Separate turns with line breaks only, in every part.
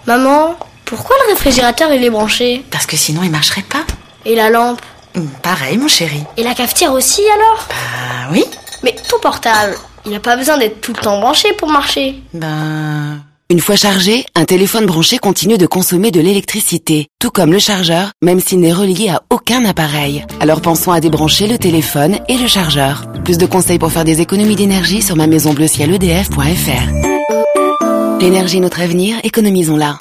Maman, pourquoi le réfrigérateur il est branché?
Parce que sinon il marcherait pas.
Et la lampe?
Pareil, mon chéri.
Et la cafetière aussi alors?
Bah oui.
Mais ton portable, il n'a pas besoin d'être tout le temps branché pour marcher.
Une fois chargé, un téléphone branché continue de consommer de l'électricité, tout comme le chargeur, même s'il n'est relié à aucun appareil. Alors pensons à débrancher le téléphone et le chargeur. Plus de conseils pour faire des économies d'énergie sur mamaisonbleuciel.edf.fr. L'énergie, notre avenir, économisons-la.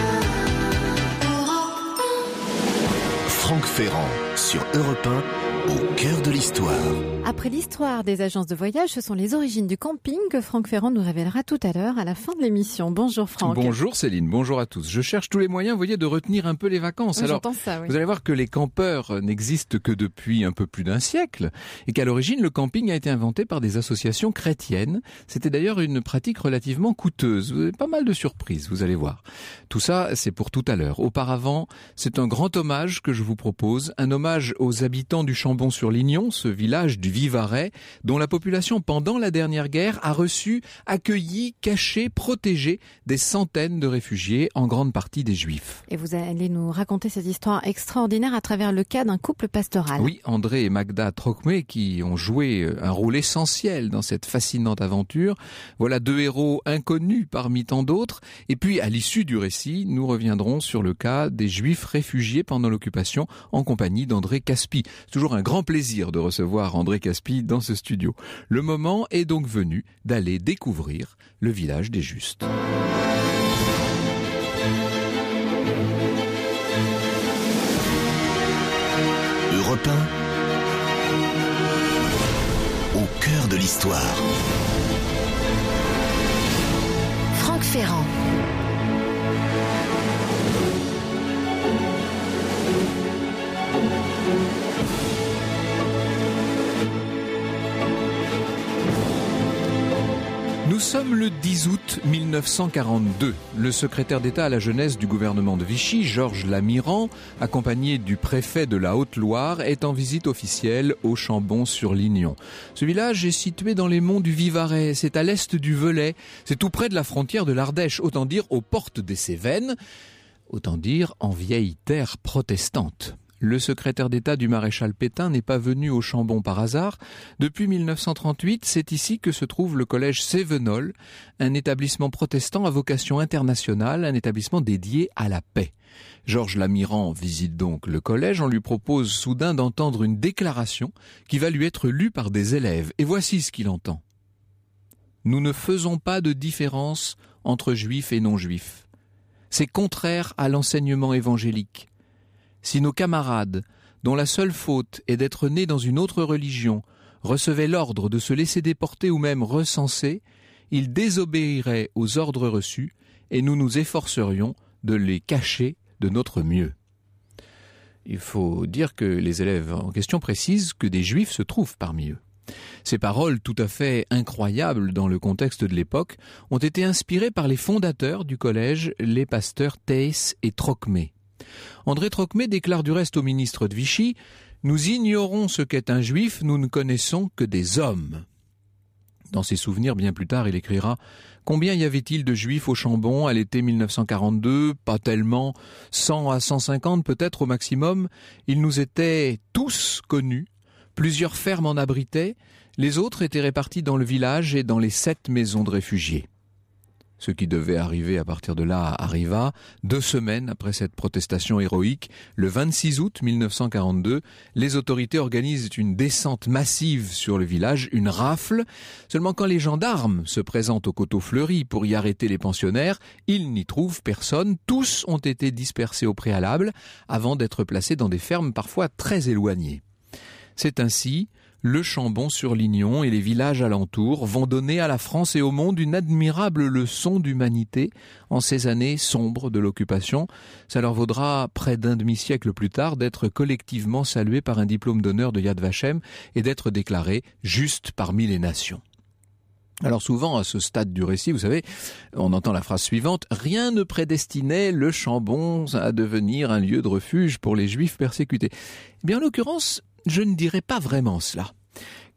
Franck Ferrand sur Europe 1, au cœur de l'histoire.
Après l'histoire des agences de voyage, ce sont les origines du camping que Franck Ferrand nous révélera tout à l'heure à la fin de l'émission. Bonjour Franck.
Bonjour Céline, bonjour à tous. Je cherche tous les moyens, vous voyez, de retenir un peu les vacances.
Oui,
alors,
ça, oui.
Vous allez voir que les campeurs n'existent que depuis un peu plus d'un siècle et qu'à l'origine, le camping a été inventé par des associations chrétiennes. C'était d'ailleurs une pratique relativement coûteuse. Vous avez pas mal de surprises, vous allez voir. Tout ça, c'est pour tout à l'heure. Auparavant, c'est un grand hommage que je vous propose, un hommage aux habitants du Chambon-sur-Lignon, ce village du Vivarais, dont la population, pendant la dernière guerre, a reçu, accueilli, caché, protégé des centaines de réfugiés, en grande partie des Juifs.
Et vous allez nous raconter cette histoire extraordinaire à travers le cas d'un couple pastoral.
Oui, André et Magda Trocmé, qui ont joué un rôle essentiel dans cette fascinante aventure. Voilà deux héros inconnus parmi tant d'autres. Et puis, à l'issue du récit, nous reviendrons sur le cas des Juifs réfugiés pendant l'occupation, en compagnie d'André Caspi. C'est toujours un grand plaisir de recevoir André Caspi dans ce studio. Le moment est donc venu d'aller découvrir le village des Justes.
Europe 1, au cœur de l'histoire.
Franck Ferrand.
Nous sommes le 10 août 1942. Le secrétaire d'État à la jeunesse du gouvernement de Vichy, Georges Lamiran, accompagné du préfet de la Haute-Loire, est en visite officielle au Chambon-sur-Lignon. Ce village est situé dans les monts du Vivarais, c'est à l'est du Velay, c'est tout près de la frontière de l'Ardèche, autant dire aux portes des Cévennes, autant dire en vieille terre protestante. Le secrétaire d'État du maréchal Pétain n'est pas venu au Chambon par hasard. Depuis 1938, c'est ici que se trouve le collège Cévenol, un établissement protestant à vocation internationale, un établissement dédié à la paix. Georges Lamiran visite donc le collège. On lui propose soudain d'entendre une déclaration qui va lui être lue par des élèves. Et voici ce qu'il entend. « Nous ne faisons pas de différence entre juifs et non-juifs. C'est contraire à l'enseignement évangélique. Si nos camarades, dont la seule faute est d'être nés dans une autre religion, recevaient l'ordre de se laisser déporter ou même recenser, ils désobéiraient aux ordres reçus et nous nous efforcerions de les cacher de notre mieux. » Il faut dire que les élèves en question précisent que des juifs se trouvent parmi eux. Ces paroles, tout à fait incroyables dans le contexte de l'époque, ont été inspirées par les fondateurs du collège, les pasteurs Theiss et Trocmé. André Trocmé déclare du reste au ministre de Vichy « Nous ignorons ce qu'est un juif, nous ne connaissons que des hommes ». Dans ses souvenirs, bien plus tard, il écrira « Combien y avait-il de juifs au Chambon à l'été 1942 ? Pas tellement, 100 à 150 peut-être au maximum. Ils nous étaient tous connus, plusieurs fermes en abritaient, les autres étaient répartis dans le village et dans les 7 maisons de réfugiés. » Ce qui devait arriver à partir de là arriva. 2 semaines après cette protestation héroïque, le 26 août 1942, les autorités organisent une descente massive sur le village, une rafle. Seulement quand les gendarmes se présentent au coteau fleuri pour y arrêter les pensionnaires, ils n'y trouvent personne. Tous ont été dispersés au préalable avant d'être placés dans des fermes parfois très éloignées. C'est ainsi le Chambon-sur-Lignon et les villages alentours vont donner à la France et au monde une admirable leçon d'humanité en ces années sombres de l'occupation. Ça leur vaudra près d'un demi-siècle plus tard d'être collectivement salués par un diplôme d'honneur de Yad Vashem et d'être déclarés justes parmi les nations. Alors souvent, à ce stade du récit, vous savez, on entend la phrase suivante « Rien ne prédestinait le Chambon à devenir un lieu de refuge pour les Juifs persécutés ». Eh bien, en l'occurrence, je ne dirais pas vraiment cela.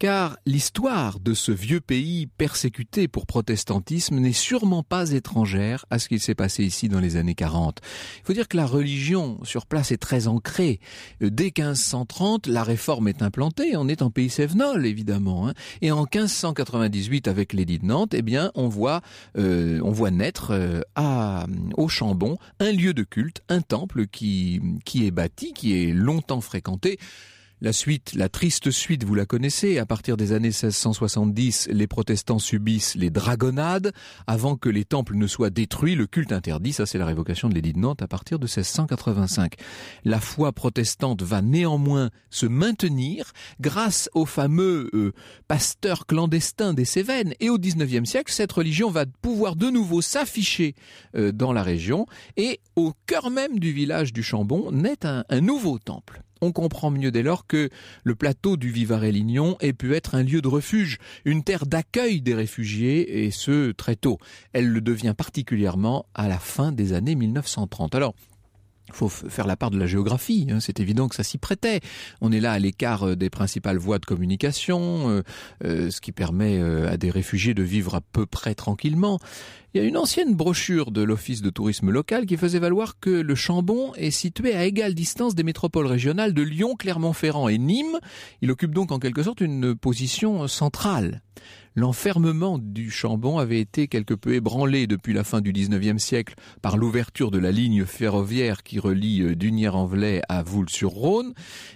car l'histoire de ce vieux pays persécuté pour protestantisme n'est sûrement pas étrangère à ce qu'il s'est passé ici dans les années 40. Il faut dire que la religion sur place est très ancrée. Dès 1530, la réforme est implantée, on est en pays cévenol évidemment, hein. Et en 1598 avec l'édit de Nantes, eh bien on voit naître au Chambon un lieu de culte, un temple qui est bâti, qui est longtemps fréquenté. La triste suite, vous la connaissez. À partir des années 1670, les protestants subissent les dragonnades. Avant que les temples ne soient détruits, le culte interdit. Ça, c'est la révocation de l'édit de Nantes à partir de 1685. La foi protestante va néanmoins se maintenir grâce aux fameux pasteurs clandestins des Cévennes. Et au XIXe siècle, cette religion va pouvoir de nouveau s'afficher dans la région. Et au cœur même du village du Chambon naît un nouveau temple. On comprend mieux dès lors que le plateau du Vivarais-Lignon ait pu être un lieu de refuge, une terre d'accueil des réfugiés, et ce, très tôt. Elle le devient particulièrement à la fin des années 1930. Alors, il faut faire la part de la géographie, hein, c'est évident que ça s'y prêtait. On est là à l'écart des principales voies de communication, ce qui permet à des réfugiés de vivre à peu près tranquillement. Il y a une ancienne brochure de l'Office de tourisme local qui faisait valoir que le Chambon est situé à égale distance des métropoles régionales de Lyon, Clermont-Ferrand et Nîmes. Il occupe donc en quelque sorte une position centrale. L'enfermement du Chambon avait été quelque peu ébranlé depuis la fin du XIXe siècle par l'ouverture de la ligne ferroviaire qui relie Dunières-en-Velay à Voulte-sur-Rhône,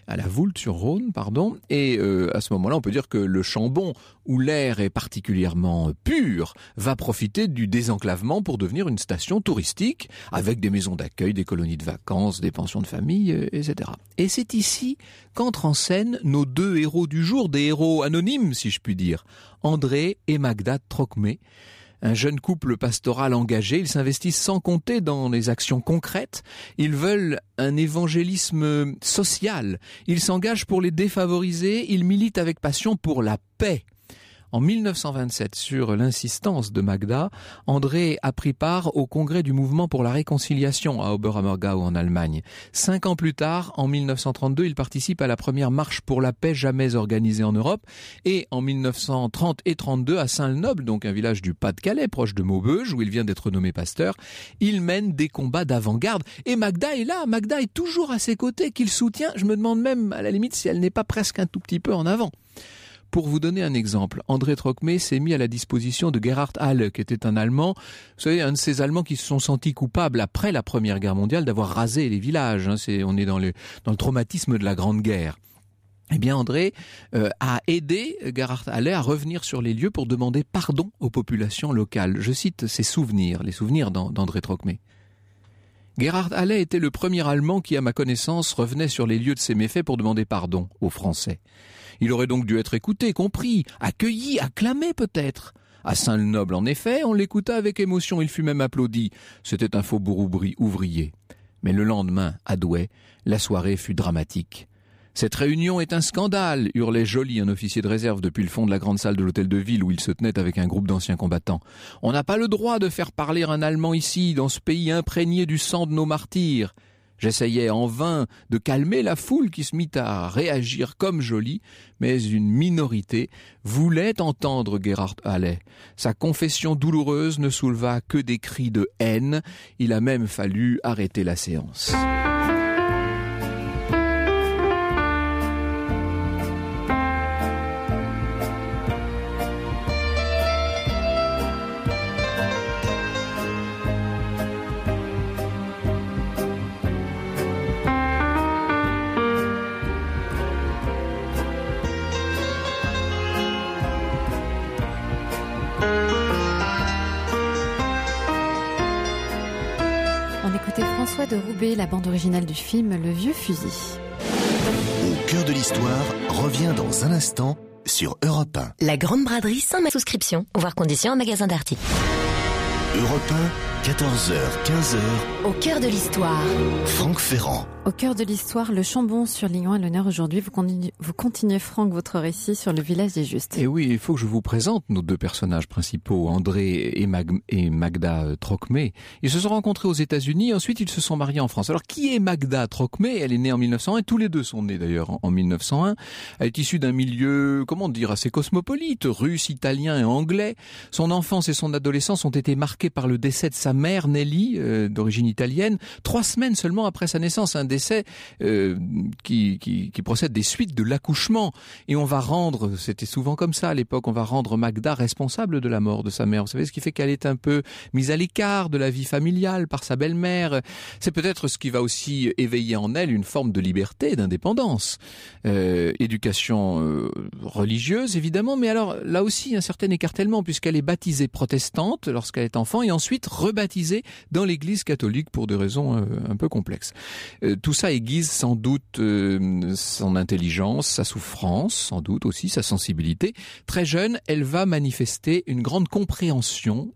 et à ce moment-là, on peut dire que le Chambon, où l'air est particulièrement pur, va profiter du désenclavement pour devenir une station touristique, avec des maisons d'accueil, des colonies de vacances, des pensions de famille, etc. Et c'est ici qu'entrent en scène nos deux héros du jour, des héros anonymes, si je puis dire, André et Magda Trocmé. Un jeune couple pastoral engagé, ils s'investissent sans compter dans les actions concrètes, ils veulent un évangélisme social, ils s'engagent pour les défavorisés, ils militent avec passion pour la paix. En 1927, sur l'insistance de Magda, André a pris part au congrès du mouvement pour la réconciliation à Oberammergau en Allemagne. 5 ans plus tard, en 1932, il participe à la première marche pour la paix jamais organisée en Europe. Et en 1930 et 32, à Saint-le-Noble, donc un village du Pas-de-Calais, proche de Maubeuge, où il vient d'être nommé pasteur, il mène des combats d'avant-garde. Et Magda est là, Magda est toujours à ses côtés, qu'il soutient. Je me demande même, à la limite, si elle n'est pas presque un tout petit peu en avant. Pour vous donner un exemple, André Trocmé s'est mis à la disposition de Gerhard Halle, qui était un Allemand, vous savez, un de ces Allemands qui se sont sentis coupables après la Première Guerre mondiale d'avoir rasé les villages. On est dans le traumatisme de la Grande Guerre. Eh bien, André a aidé Gerhard Halle à revenir sur les lieux pour demander pardon aux populations locales. Je cite ses souvenirs, les souvenirs d'André Trocmé. Gerhard Halle était le premier Allemand qui, à ma connaissance, revenait sur les lieux de ses méfaits pour demander pardon aux Français. Il aurait donc dû être écouté, compris, accueilli, acclamé peut-être. À Saint-le-Noble, en effet, on l'écouta avec émotion, il fut même applaudi. C'était un faubourg ouvrier. Mais le lendemain, à Douai, la soirée fut dramatique. Cette réunion est un scandale, hurlait Joly, un officier de réserve depuis le fond de la grande salle de l'hôtel de ville où il se tenait avec un groupe d'anciens combattants. On n'a pas le droit de faire parler un Allemand ici, dans ce pays imprégné du sang de nos martyrs. J'essayais en vain de calmer la foule qui se mit à réagir comme Joly, mais une minorité voulait entendre Gerhard Halle. Sa confession douloureuse ne souleva que des cris de haine. Il a même fallu arrêter la séance.
François de Roubaix, la bande originale du film Le Vieux Fusil.
Au cœur de l'histoire revient dans un instant sur Europe 1.
La Grande Braderie sans ma souscription, voire conditions en magasin d'articles.
Europe 14h, 15h,
Au cœur de l'histoire.
Franck Ferrand.
Au cœur de l'histoire, le Chambon-sur-Lignon à l'honneur aujourd'hui. Vous continuez, Franck, votre récit sur le village des Justes.
Et oui, il faut que je vous présente nos deux personnages principaux, André et Magda Trocmé. Ils se sont rencontrés aux États-Unis, ensuite ils se sont mariés en France. Alors, qui est Magda Trocmé? Elle est née en 1901, tous les deux sont nés d'ailleurs en 1901. Elle est issue d'un milieu, comment dire, assez cosmopolite, russe, italien et anglais. Son enfance et son adolescence ont été marquées par le décès de sa mère, Nelly, d'origine italienne, 3 semaines seulement après sa naissance, un décès qui procède des suites de l'accouchement. Et on va rendre, c'était souvent comme ça à l'époque, on va rendre Magda responsable de la mort de sa mère. Vous savez, ce qui fait qu'elle est un peu mise à l'écart de la vie familiale par sa belle-mère. C'est peut-être ce qui va aussi éveiller en elle une forme de liberté, d'indépendance. Éducation religieuse, évidemment, mais alors là aussi un certain écartèlement, puisqu'elle est baptisée protestante lorsqu'elle est enfant et ensuite rebaptisée dans l'église catholique pour des raisons un peu complexes. Tout ça aiguise sans doute son intelligence, sa souffrance, sans doute aussi sa sensibilité. Très jeune, elle va manifester une grande compréhension,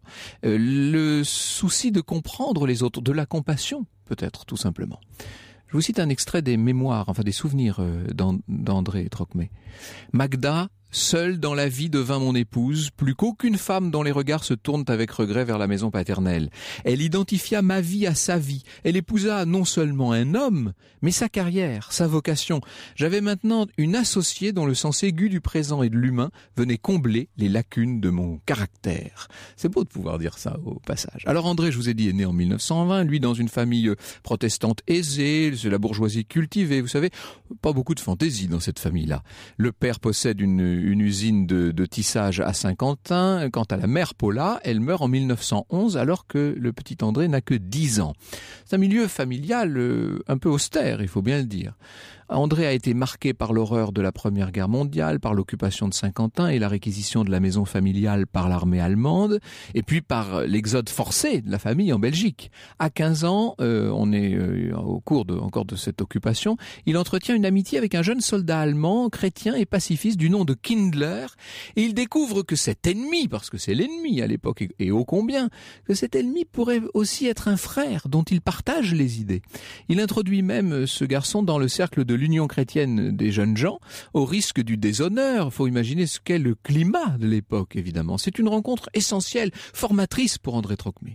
le souci de comprendre les autres, de la compassion peut-être tout simplement. Je vous cite un extrait des mémoires, enfin des souvenirs d'André Trocmé. Magda, seule dans la vie devint mon épouse, plus qu'aucune femme dont les regards se tournent avec regret vers la maison paternelle. Elle identifia ma vie à sa vie. Elle épousa non seulement un homme, mais sa carrière, sa vocation. J'avais maintenant une associée dont le sens aigu du présent et de l'humain venait combler les lacunes de mon caractère. C'est beau de pouvoir dire ça au passage. Alors André, je vous ai dit, est né en 1920, lui dans une famille protestante aisée, c'est la bourgeoisie cultivée, vous savez, pas beaucoup de fantaisie dans cette famille-là. Le père possède une usine de tissage à Saint-Quentin. Quant à la mère Paula, elle meurt en 1911 alors que le petit André n'a que 10 ans. C'est un milieu familial un peu austère, il faut bien le dire. André a été marqué par l'horreur de la Première Guerre mondiale, par l'occupation de Saint-Quentin et la réquisition de la maison familiale par l'armée allemande, et puis par l'exode forcé de la famille en Belgique. À 15 ans, on est au cours encore de cette occupation, il entretient une amitié avec un jeune soldat allemand, chrétien et pacifiste du nom de Kindler, et il découvre que cet ennemi, parce que c'est l'ennemi à l'époque et ô combien, que cet ennemi pourrait aussi être un frère dont il partage les idées. Il introduit même ce garçon dans le cercle de l'Union chrétienne des jeunes gens, au risque du déshonneur. Faut imaginer ce qu'est le climat de l'époque, évidemment. C'est une rencontre essentielle, formatrice pour André Trocmé.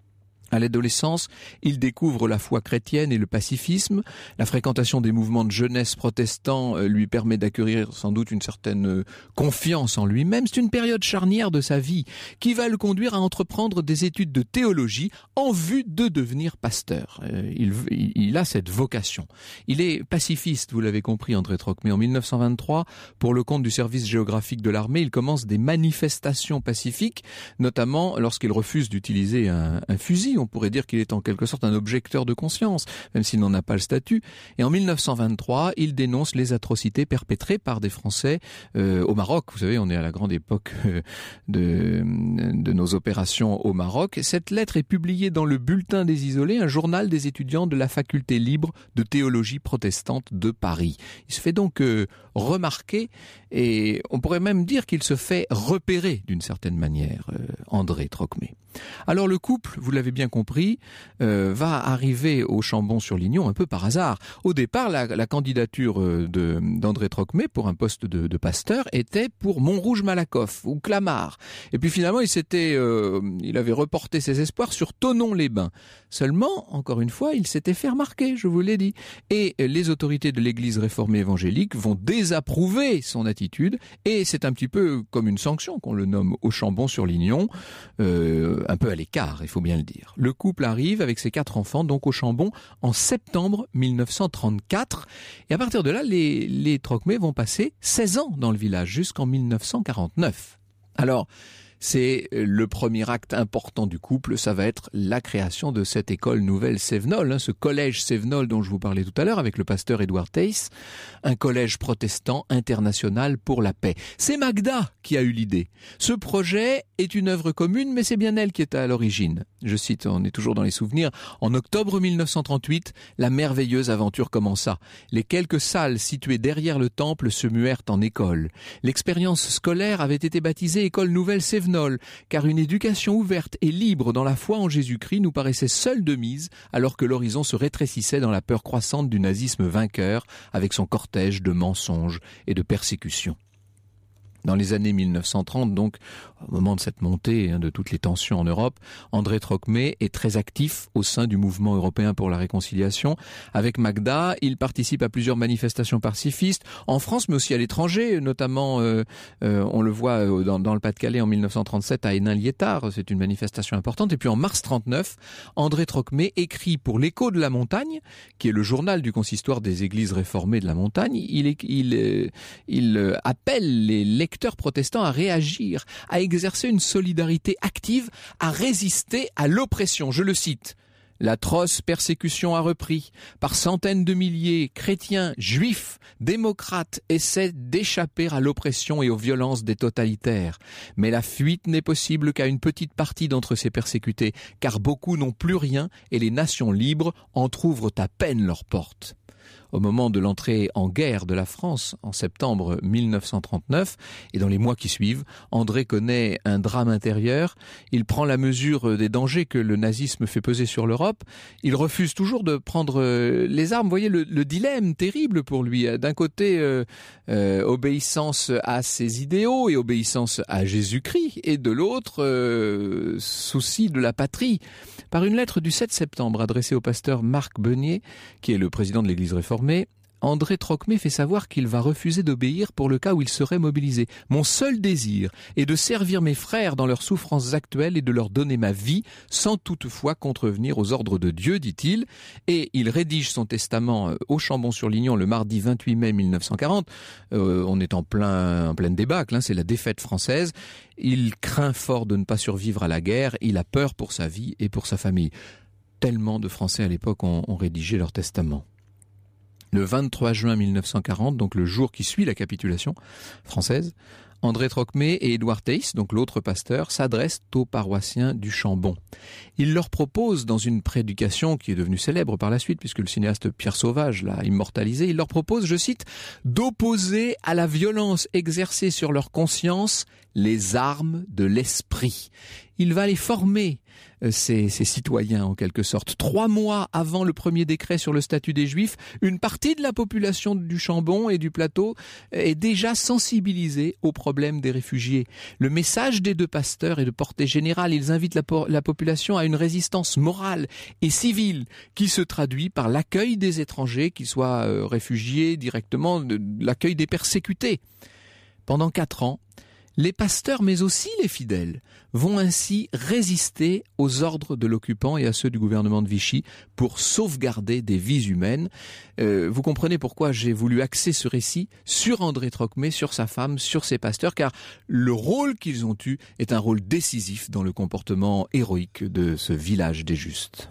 À l'adolescence, il découvre la foi chrétienne et le pacifisme. La fréquentation des mouvements de jeunesse protestants lui permet d'acquérir sans doute une certaine confiance en lui-même. C'est une période charnière de sa vie qui va le conduire à entreprendre des études de théologie en vue de devenir pasteur. Il a cette vocation. Il est pacifiste, vous l'avez compris, André Trocmé. En 1923, pour le compte du service géographique de l'armée, il commence des manifestations pacifiques, notamment lorsqu'il refuse d'utiliser un fusil. On pourrait dire qu'il est en quelque sorte un objecteur de conscience, même s'il n'en a pas le statut. Et en 1923, il dénonce les atrocités perpétrées par des Français au Maroc. Vous savez, on est à la grande époque de nos opérations au Maroc. Cette lettre est publiée dans le Bulletin des Isolés, un journal des étudiants de la faculté libre de théologie protestante de Paris. Il se fait donc remarquer et on pourrait même dire qu'il se fait repérer d'une certaine manière, André Trocmé. Alors le couple, vous l'avez bien compris, va arriver au Chambon-sur-Lignon un peu par hasard. Au départ, la candidature d'André Trocmé pour un poste de pasteur était pour Montrouge-Malakoff ou Clamart. Et puis finalement, il avait reporté ses espoirs sur Thonon-les-Bains. Seulement, encore une fois, il s'était fait remarquer, je vous l'ai dit. Et les autorités de l'Église réformée évangélique vont désapprouver son attitude et c'est un petit peu comme une sanction qu'on le nomme au Chambon-sur-Lignon, un peu à l'écart, il faut bien le dire. Le couple arrive avec ses 4 enfants, donc au Chambon, en septembre 1934. Et à partir de là, les Trocmé vont passer 16 ans dans le village, jusqu'en 1949. Alors, c'est le premier acte important du couple, ça va être la création de cette école nouvelle Sévenol, ce collège Sévenol dont je vous parlais tout à l'heure avec le pasteur Édouard Theiss, un collège protestant international pour la paix. C'est Magda qui a eu l'idée. Ce projet est une œuvre commune, mais c'est bien elle qui est à l'origine. Je cite, on est toujours dans les souvenirs, en octobre 1938, la merveilleuse aventure commença. Les quelques salles situées derrière le temple se muèrent en école. L'expérience scolaire avait été baptisée École Nouvelle Sévenol. Ravenol, car une éducation ouverte et libre dans la foi en Jésus-Christ nous paraissait seule de mise, alors que l'horizon se rétrécissait dans la peur croissante du nazisme vainqueur, avec son cortège de mensonges et de persécutions. Dans les années 1930, donc, au moment de cette montée de toutes les tensions en Europe, André Trocmé est très actif au sein du mouvement européen pour la réconciliation. Avec Magda, il participe à plusieurs manifestations pacifistes, en France mais aussi à l'étranger, notamment, on le voit dans le Pas-de-Calais en 1937 à Hénin-Liétard, c'est une manifestation importante. Et puis en mars 39, André Trocmé écrit pour l'Écho de la Montagne, qui est le journal du consistoire des églises réformées de la Montagne. Il appelle les lecteurs protestants à réagir, à exercer une solidarité active, à résister à l'oppression. Je le cite. L'atroce persécution a repris. Par centaines de milliers, chrétiens, juifs, démocrates essaient d'échapper à l'oppression et aux violences des totalitaires. Mais la fuite n'est possible qu'à une petite partie d'entre ces persécutés, car beaucoup n'ont plus rien et les nations libres entr'ouvrent à peine leurs portes. Au moment de l'entrée en guerre de la France, en septembre 1939, et dans les mois qui suivent, André connaît un drame intérieur. Il prend la mesure des dangers que le nazisme fait peser sur l'Europe. Il refuse toujours de prendre les armes. Vous voyez le dilemme terrible pour lui. D'un côté, obéissance à ses idéaux et obéissance à Jésus-Christ, et de l'autre, souci de la patrie. Par une lettre du 7 septembre adressée au pasteur Marc Beunier, qui est le président de l'Église réformée, André Trocmé fait savoir qu'il va refuser d'obéir pour le cas où il serait mobilisé. Mon seul désir est de servir mes frères dans leurs souffrances actuelles et de leur donner ma vie, sans toutefois contrevenir aux ordres de Dieu, dit-il. Et il rédige son testament au Chambon-sur-Lignon le mardi 28 mai 1940. On est en pleine débâcle, c'est la défaite française. Il craint fort de ne pas survivre à la guerre. Il a peur pour sa vie et pour sa famille. Tellement de Français à l'époque ont rédigé leur testament. Le 23 juin 1940, donc le jour qui suit la capitulation française, André Trocmé et Édouard Theiss, donc l'autre pasteur, s'adressent aux paroissiens du Chambon. Il leur propose, dans une prédication qui est devenue célèbre par la suite, puisque le cinéaste Pierre Sauvage l'a immortalisé, il leur propose, je cite, « d'opposer à la violence exercée sur leur conscience les armes de l'esprit ». Il va les former, ces citoyens en quelque sorte. 3 mois avant le premier décret sur le statut des Juifs, une partie de la population du Chambon et du plateau est déjà sensibilisée au problème des réfugiés. Le message des deux pasteurs est de portée générale. Ils invitent la population à une résistance morale et civile qui se traduit par l'accueil des étrangers, qu'ils soient réfugiés directement, l'accueil des persécutés. Pendant 4 ans, les pasteurs, mais aussi les fidèles, vont ainsi résister aux ordres de l'occupant et à ceux du gouvernement de Vichy pour sauvegarder des vies humaines. Vous comprenez pourquoi j'ai voulu axer ce récit sur André Trocmé, sur sa femme, sur ses pasteurs, car le rôle qu'ils ont eu est un rôle décisif dans le comportement héroïque de ce village des justes.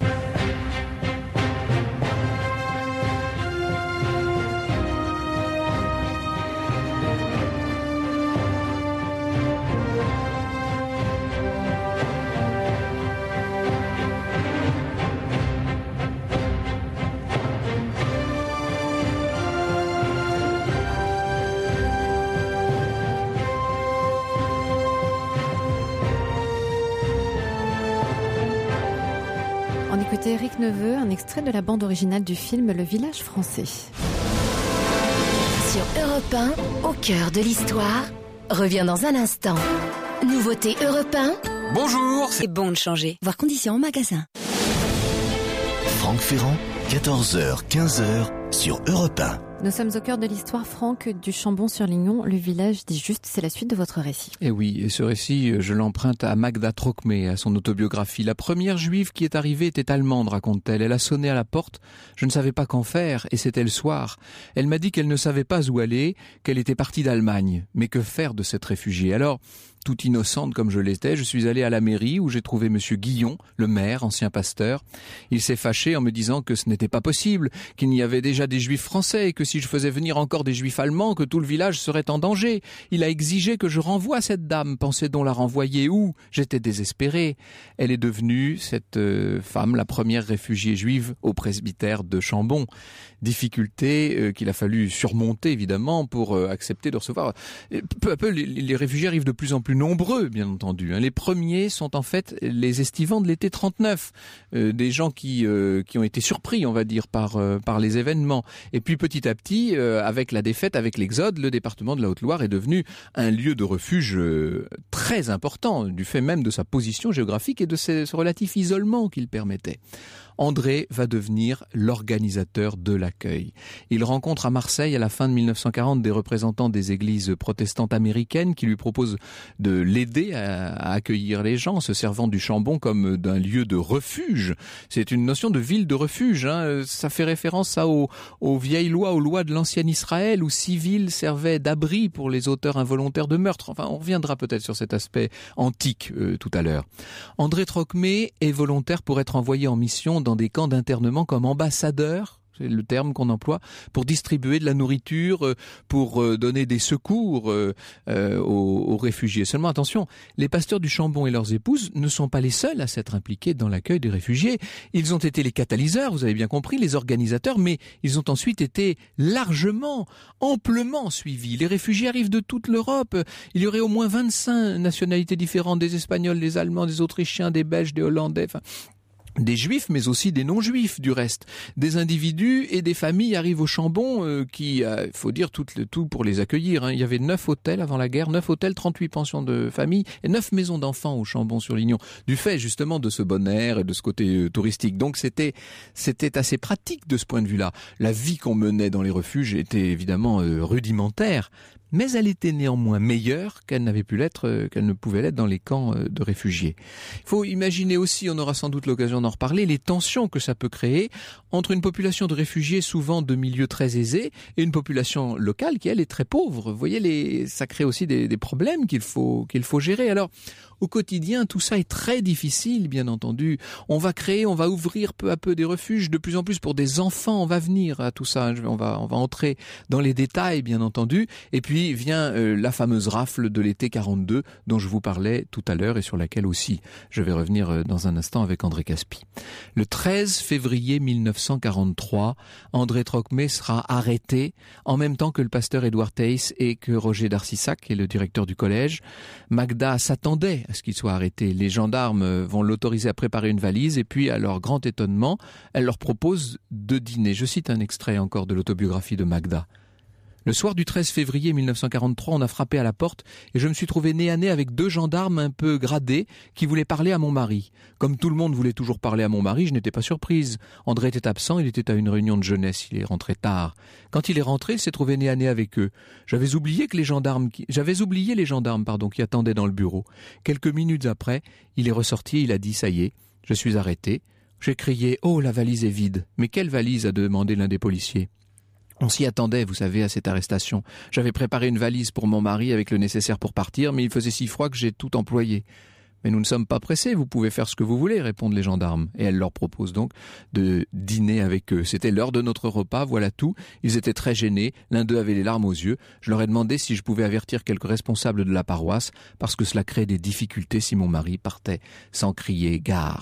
On écoutait Éric Neveu, un extrait de la bande originale du film Le Village français.
Sur Europe 1, au cœur de l'histoire, revient dans un instant. Nouveauté Europe 1.
Bonjour,
C'est bon de changer. Voir conditions en magasin.
Franck Ferrand, 14h, 15h sur Europe 1.
Nous sommes au cœur de l'histoire, Franck, du Chambon-sur-Lignon, le village des Justes. C'est la suite de votre récit.
Et oui, et ce récit, je l'emprunte à Magda Trocmé, à son autobiographie. La première juive qui est arrivée était allemande, raconte-t-elle. Elle a sonné à la porte, je ne savais pas qu'en faire, et c'était le soir. Elle m'a dit qu'elle ne savait pas où aller, qu'elle était partie d'Allemagne. Mais que faire de cette réfugiée? Alors, toute innocente comme je l'étais, je suis allé à la mairie où j'ai trouvé monsieur Guillon, le maire, ancien pasteur. Il s'est fâché en me disant que ce n'était pas possible, qu'il y avait déjà des juifs français et que si je faisais venir encore des juifs allemands, que tout le village serait en danger. Il a exigé que je renvoie cette dame. Pensait-on la renvoyer où? J'étais désespéré. Elle est devenue, cette femme, la première réfugiée juive au presbytère de Chambon. Difficulté qu'il a fallu surmonter, évidemment, pour accepter de recevoir. Peu à peu, les réfugiés arrivent de plus en plus plus nombreux, bien entendu. Les premiers sont en fait les estivants de l'été 39, des gens qui ont été surpris, on va dire, par les événements. Et puis petit à petit, avec la défaite, avec l'exode, le département de la Haute-Loire est devenu un lieu de refuge très important, du fait même de sa position géographique et de ce relatif isolement qu'il permettait. André va devenir l'organisateur de l'accueil. Il rencontre à Marseille, à la fin de 1940, des représentants des églises protestantes américaines qui lui proposent de l'aider à accueillir les gens, se servant du Chambon comme d'un lieu de refuge. C'est une notion de ville de refuge. Ça fait référence aux vieilles lois, aux lois de l'ancien Israël, où 6 villes servaient d'abri pour les auteurs involontaires de meurtre. Enfin, on reviendra peut-être sur cet aspect antique tout à l'heure. André Trocmé est volontaire pour être envoyé en mission dans des camps d'internement comme ambassadeur, c'est le terme qu'on emploie, pour distribuer de la nourriture, pour donner des secours aux réfugiés. Seulement attention, les pasteurs du Chambon et leurs épouses ne sont pas les seuls à s'être impliqués dans l'accueil des réfugiés. Ils ont été les catalyseurs, vous avez bien compris, les organisateurs, mais ils ont ensuite été largement, amplement suivis. Les réfugiés arrivent de toute l'Europe. Il y aurait au moins 25 nationalités différentes, des Espagnols, des Allemands, des Autrichiens, des Belges, des Hollandais, enfin... Des juifs, mais aussi des non-juifs du reste. Des individus et des familles arrivent au Chambon qui, faut dire tout pour les accueillir. Il y avait 9 hôtels avant la guerre, 9 hôtels, 38 pensions de famille et 9 maisons d'enfants au Chambon-sur-Lignon. Du fait justement de ce bon air et de ce côté touristique. Donc c'était assez pratique de ce point de vue-là. La vie qu'on menait dans les refuges était évidemment rudimentaire. Mais elle était néanmoins meilleure qu'elle ne pouvait l'être dans les camps de réfugiés. Il faut imaginer aussi, on aura sans doute l'occasion d'en reparler, les tensions que ça peut créer entre une population de réfugiés souvent de milieux très aisés et une population locale qui, elle, est très pauvre. Vous voyez, ça crée aussi des problèmes qu'il faut gérer. Alors, au quotidien, tout ça est très difficile, bien entendu. On va ouvrir peu à peu des refuges, de plus en plus pour des enfants. On va venir à tout ça. On va entrer dans les détails, bien entendu. Et puis vient la fameuse rafle de l'été 42, dont je vous parlais tout à l'heure et sur laquelle aussi je vais revenir dans un instant avec André Caspi. Le 13 février 1943, André Trocmé sera arrêté en même temps que le pasteur Édouard Theiss et que Roger d'Arcissac, qui est le directeur du collège. Magda s'attendait à ce qu'il soit arrêté. Les gendarmes vont l'autoriser à préparer une valise et puis, à leur grand étonnement, elle leur propose de dîner. Je cite un extrait encore de l'autobiographie de Magda. Le soir du 13 février 1943, on a frappé à la porte et je me suis trouvé nez à nez avec 2 gendarmes un peu gradés qui voulaient parler à mon mari. Comme tout le monde voulait toujours parler à mon mari, je n'étais pas surprise. André était absent, il était à une réunion de jeunesse, il est rentré tard. Quand il est rentré, il s'est trouvé nez à nez avec eux. J'avais oublié les gendarmes qui attendaient dans le bureau. Quelques minutes après, il est ressorti et il a dit « ça y est, je suis arrêté ». J'ai crié « oh, la valise est vide ». « Mais quelle valise ?» a demandé l'un des policiers. On s'y attendait, vous savez, à cette arrestation. J'avais préparé une valise pour mon mari avec le nécessaire pour partir, mais il faisait si froid que j'ai tout employé. Mais nous ne sommes pas pressés, vous pouvez faire ce que vous voulez, répondent les gendarmes. Et elle leur propose donc de dîner avec eux. C'était l'heure de notre repas, voilà tout. Ils étaient très gênés, l'un d'eux avait les larmes aux yeux. Je leur ai demandé si je pouvais avertir quelques responsables de la paroisse, parce que cela crée des difficultés si mon mari partait sans crier « gare ».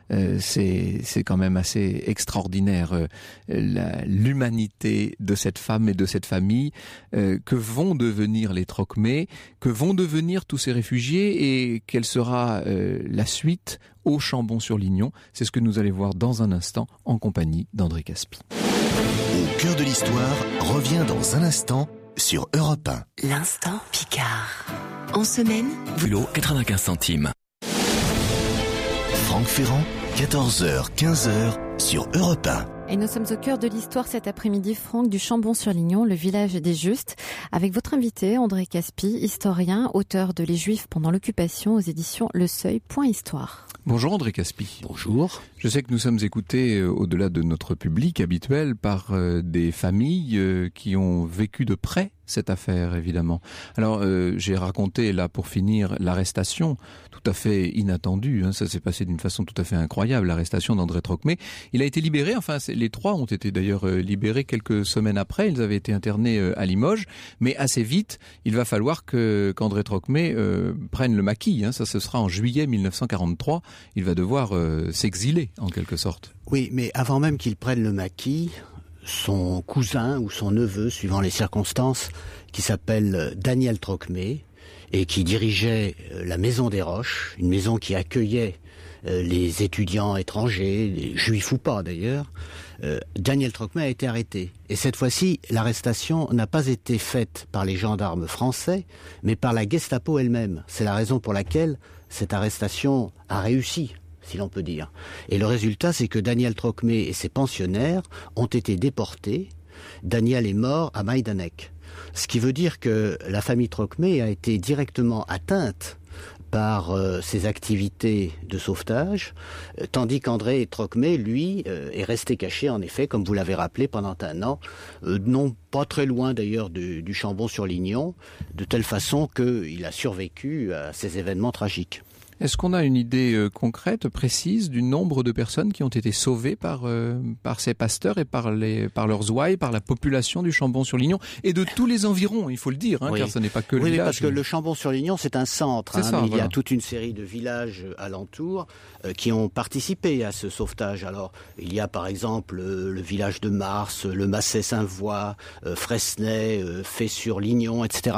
C'est quand même assez extraordinaire l'humanité de cette femme et de cette famille, que vont devenir les Trocmé, que vont devenir tous ces réfugiés et quelle sera la suite au Chambon-sur-Lignon. C'est ce que nous allons voir dans un instant en compagnie d'André Caspi.
Au cœur de l'histoire revient dans un instant sur Europe 1.
L'instant Picard. En semaine,
Vélo 95 centimes.
Franck Ferrand, 14h, 15h sur Europe 1.
Et nous sommes au cœur de l'histoire cet après-midi, Franck, du Chambon-sur-Lignon, le village des Justes, avec votre invité, André Caspi, historien, auteur de Les Juifs pendant l'occupation aux éditions Le Seuil, Histoire.
Bonjour André Caspi.
Bonjour.
Je sais que nous sommes écoutés au-delà de notre public habituel par des familles qui ont vécu de près cette affaire, évidemment. Alors, j'ai raconté, là, pour finir, l'arrestation, tout à fait inattendue. Ça s'est passé d'une façon tout à fait incroyable, l'arrestation d'André Trocmé. Il a été libéré, enfin, les 3 ont été d'ailleurs libérés quelques semaines après. Ils avaient été internés à Limoges. Mais assez vite, il va falloir qu'André Trocmé prenne le maquis. Ça, ce sera en juillet 1943. Il va devoir s'exiler, en quelque sorte.
Oui, mais avant même qu'il prenne le maquis, son cousin ou son neveu, suivant les circonstances, qui s'appelle Daniel Trocmé, et qui dirigeait la Maison des Roches, une maison qui accueillait les étudiants étrangers, les juifs ou pas d'ailleurs, Daniel Trocmé a été arrêté. Et cette fois-ci, l'arrestation n'a pas été faite par les gendarmes français, mais par la Gestapo elle-même. C'est la raison pour laquelle cette arrestation a réussi, si l'on peut dire. Et le résultat, c'est que Daniel Trocmé et ses pensionnaires ont été déportés. Daniel est mort à Majdanek. Ce qui veut dire que la famille Trocmé a été directement atteinte par ses activités de sauvetage, tandis qu'André Trocmé, lui, est resté caché, en effet, comme vous l'avez rappelé, pendant un an, non pas très loin d'ailleurs du Chambon-sur-Lignon, de telle façon qu'il a survécu à ces événements tragiques.
Est-ce qu'on a une idée concrète, précise, du nombre de personnes qui ont été sauvées par ces pasteurs et par leurs ouailles, par la population du Chambon-sur-Lignon et de tous les environs, il faut le dire,
oui.
Car ce n'est pas que le
village.
Oui,
parce que le Chambon-sur-Lignon, c'est un centre.
Ça,
mais il y
voilà.
a toute une série de villages alentours qui ont participé à ce sauvetage. Alors, il y a par exemple le village de Mars, le Massé-Saint-Voix, Fresnay, Fay-sur-Lignon, etc.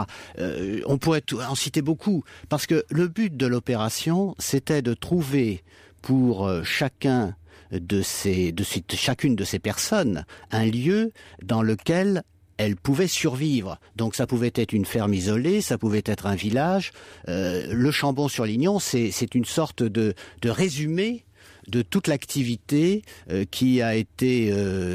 On pourrait en citer beaucoup, parce que le but de l'opération, c'était de trouver pour chacune de ces personnes un lieu dans lequel elles pouvaient survivre. Donc ça pouvait être une ferme isolée, ça pouvait être un village. Le Chambon-sur-Lignon, c'est une sorte de résumé de toute l'activité qui a été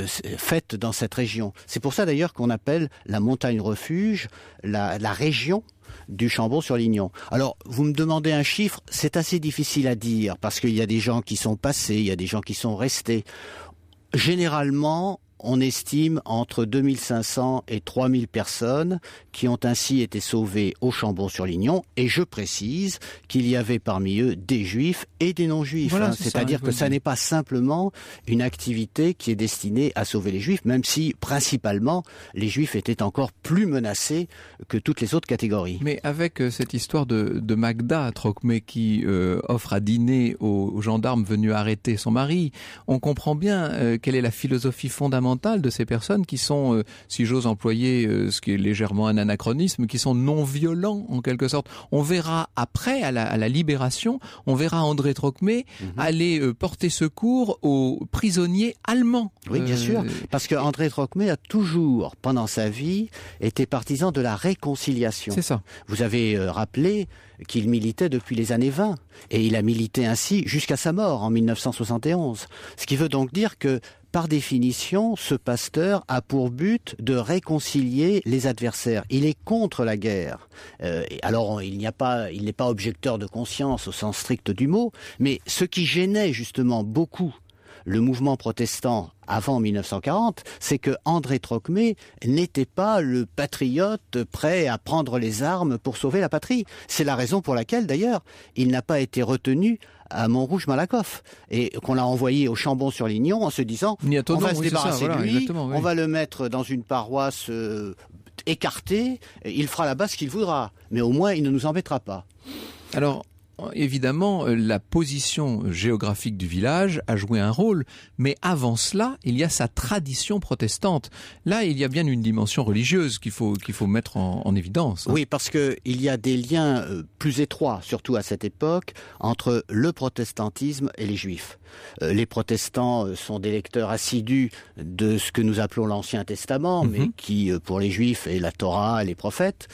faite dans cette région. C'est pour ça d'ailleurs qu'on appelle la montagne refuge la région du Chambon-sur-Lignon. Alors, vous me demandez un chiffre, c'est assez difficile à dire, parce qu'il y a des gens qui sont passés, il y a des gens qui sont restés. Généralement, on estime entre 2500 et 3000 personnes qui ont ainsi été sauvées au Chambon-sur-Lignon. Et je précise qu'il y avait parmi eux des juifs et des non-juifs.
Voilà,
c'est-à-dire que ça n'est pas simplement une activité qui est destinée à sauver les juifs, même si principalement les juifs étaient encore plus menacés que toutes les autres catégories.
Mais avec cette histoire de Magda Trocmé qui offre à dîner aux gendarmes venus arrêter son mari, on comprend bien quelle est la philosophie fondamentale de ces personnes qui sont, si j'ose employer ce qui est légèrement un anachronisme, qui sont non violents en quelque sorte. On verra après, à la libération, on verra André Trocmé aller porter secours aux prisonniers allemands.
Oui, bien sûr, parce que André Trocmé a toujours, pendant sa vie, été partisan de la réconciliation.
C'est ça.
Vous avez rappelé qu'il militait depuis les années 20, et il a milité ainsi jusqu'à sa mort en 1971. Ce qui veut donc dire que par définition, ce pasteur a pour but de réconcilier les adversaires. Il est contre la guerre. Alors, il n'est pas objecteur de conscience au sens strict du mot, mais ce qui gênait justement beaucoup le mouvement protestant avant 1940, c'est que André Trocmé n'était pas le patriote prêt à prendre les armes pour sauver la patrie. C'est la raison pour laquelle, d'ailleurs, il n'a pas été retenu à Montrouge-Malakoff et qu'on l'a envoyé au Chambon-sur-Lignon en se disant on va se débarrasser de lui, on va le mettre dans une paroisse écartée, il fera là-bas ce qu'il voudra, mais au moins il ne nous embêtera pas.
Alors, évidemment, la position géographique du village a joué un rôle, mais avant cela, il y a sa tradition protestante. Là, il y a bien une dimension religieuse qu'il faut mettre en évidence.
Oui, parce que il y a des liens plus étroits, surtout à cette époque, entre le protestantisme et les juifs. Les protestants sont des lecteurs assidus de ce que nous appelons l'Ancien Testament, mais qui, pour les juifs, est la Torah et les prophètes,